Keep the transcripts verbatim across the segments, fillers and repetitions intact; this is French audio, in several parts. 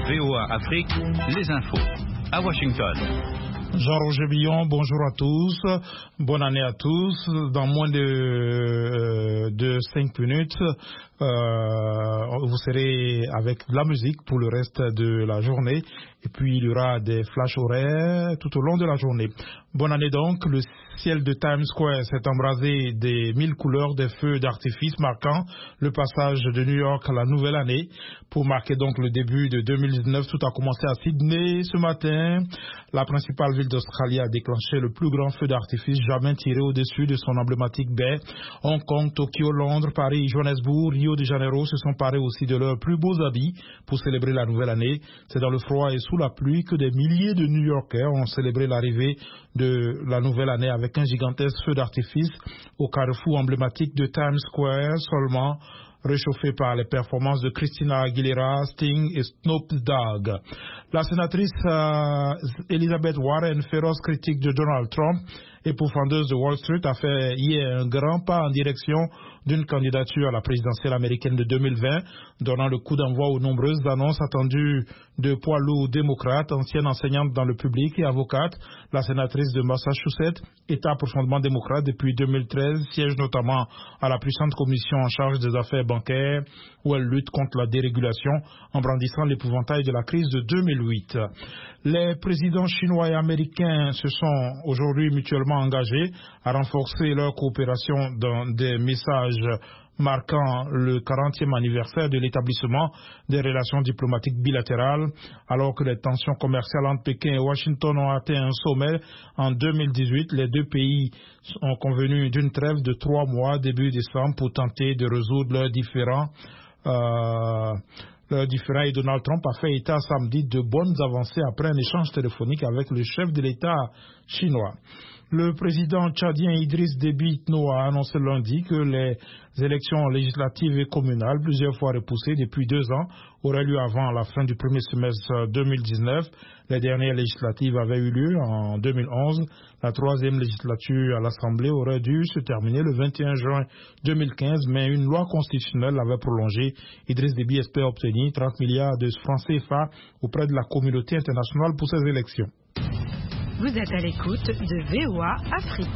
V O A Afrique, les infos. À Washington. Jean-Roger Billon, bonjour à tous, bonne année à tous. Dans moins de, euh, de cinq minutes, euh, vous serez avec de la musique pour le reste de la journée. Et puis il y aura des flashs horaires tout au long de la journée. Bonne année donc. Le ciel de Times Square s'est embrasé des mille couleurs des feux d'artifice marquant le passage de New York à la nouvelle année. Pour marquer donc le début de deux mille dix-neuf, tout a commencé à Sydney ce matin. La principale ville d'Australie a déclenché le plus grand feu d'artifice jamais tiré au-dessus de son emblématique baie. Hong Kong, Tokyo, Londres, Paris, Johannesburg, Rio de Janeiro se sont parés aussi de leurs plus beaux habits pour célébrer la nouvelle année. C'est dans le froid et sous la pluie que des milliers de New-Yorkais ont célébré l'arrivée de la nouvelle année avec un gigantesque feu d'artifice au carrefour emblématique de Times Square, seulement réchauffé par les performances de Christina Aguilera, Sting et Snoop Dogg. La sénatrice euh, Elizabeth Warren, féroce critique de Donald Trump et pourfendeuse de Wall Street, a fait hier un grand pas en direction d'une candidature à la présidentielle américaine de deux mille vingt, donnant le coup d'envoi aux nombreuses annonces attendues de poids lourds démocrates. Ancienne enseignante dans le public et avocate, la sénatrice de Massachusetts, État profondément démocrate depuis deux mille treize, siège notamment à la puissante commission en charge des affaires bancaires, où elle lutte contre la dérégulation en brandissant l'épouvantail de la crise de deux mille huit. Les présidents chinois et américains se sont aujourd'hui mutuellement engagés à renforcer leur coopération dans des messages marquant le quarantième anniversaire de l'établissement des relations diplomatiques bilatérales, alors que les tensions commerciales entre Pékin et Washington ont atteint un sommet en deux mille dix-huit. Les deux pays ont convenu d'une trêve de trois mois début décembre pour tenter de résoudre leurs différends. Euh, leurs différends et Donald Trump a fait état samedi de bonnes avancées après un échange téléphonique avec le chef de l'État chinois. Le président tchadien Idriss Déby Itno a annoncé lundi que les élections législatives et communales, plusieurs fois repoussées depuis deux ans, auraient lieu avant la fin du premier semestre deux mille dix-neuf. Les dernières législatives avaient eu lieu en deux mille onze. La troisième législature à l'Assemblée aurait dû se terminer le vingt et un juin deux mille quinze, mais une loi constitutionnelle l'avait prolongée. Idriss Déby espère obtenir trente milliards de francs C F A auprès de la communauté internationale pour ces élections. Vous êtes à l'écoute de V O A Afrique.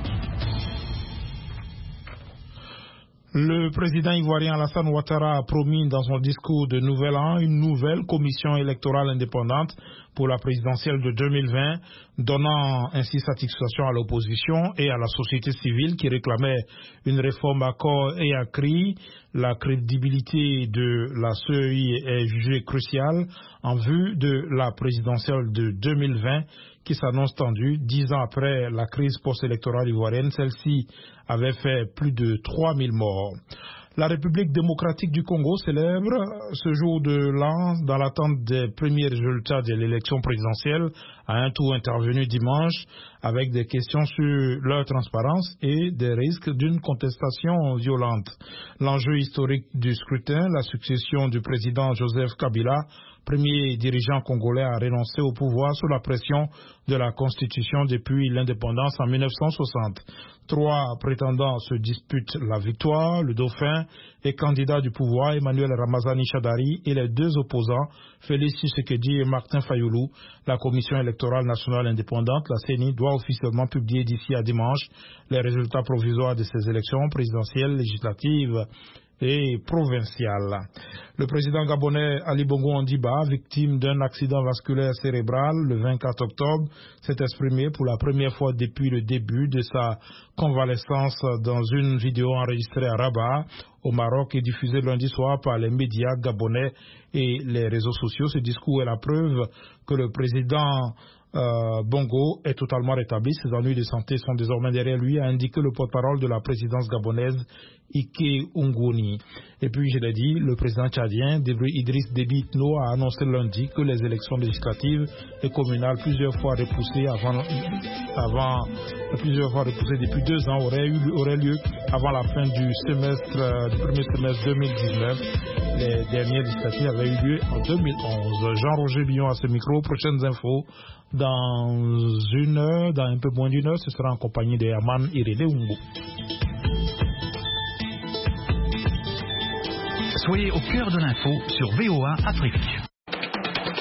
Le président ivoirien Alassane Ouattara a promis dans son discours de Nouvel An une nouvelle commission électorale indépendante pour la présidentielle de deux mille vingt, donnant ainsi satisfaction à l'opposition et à la société civile qui réclamait une réforme à corps et à cri. La crédibilité de la C E I est jugée cruciale en vue de la présidentielle de deux mille vingt qui s'annonce tendue. Dix ans après la crise post-électorale ivoirienne, celle-ci avait fait plus de trois mille morts. La République démocratique du Congo célèbre ce jour de l'an dans l'attente des premiers résultats de l'élection présidentielle, à un tour intervenu dimanche, avec des questions sur leur transparence et des risques d'une contestation violente. L'enjeu historique du scrutin, la succession du président Joseph Kabila, premier dirigeant congolais à renoncer au pouvoir sous la pression de la Constitution depuis l'indépendance en mille neuf cent soixante. Trois prétendants se disputent la victoire, le dauphin et candidat du pouvoir Emmanuel Ramazani Shadari et les deux opposants Félix Tshisekedi et Martin Fayoulou. La Commission électorale nationale indépendante, la C E N I, doit officiellement publier d'ici à dimanche les résultats provisoires de ces élections présidentielles, législatives et provinciale. Le président gabonais Ali Bongo Ondimba, victime d'un accident vasculaire cérébral le vingt-quatre octobre, s'est exprimé pour la première fois depuis le début de sa convalescence dans une vidéo enregistrée à Rabat, au Maroc, et diffusée lundi soir par les médias gabonais et les réseaux sociaux. Ce discours est la preuve que le président Euh, Bongo est totalement rétabli. Ses ennuis de santé sont désormais derrière lui, a indiqué le porte-parole de la présidence gabonaise, Ike Ungoni. Et puis, je l'ai dit, le président tchadien, Idriss Déby Itno, a annoncé lundi que les élections législatives et communales, plusieurs fois repoussées avant, avant plusieurs fois repoussées depuis deux ans, auraient, eu, auraient lieu avant la fin du semestre, euh, du premier semestre deux mille dix-neuf. Les dernières législatives avaient eu lieu en deux mille onze. Jean-Roger Billon à ce micro. Prochaines infos dans une heure, dans un peu moins d'une heure, ce sera en compagnie de Herman Irédé Umbo. Soyez au cœur de l'info sur V O A Afrique.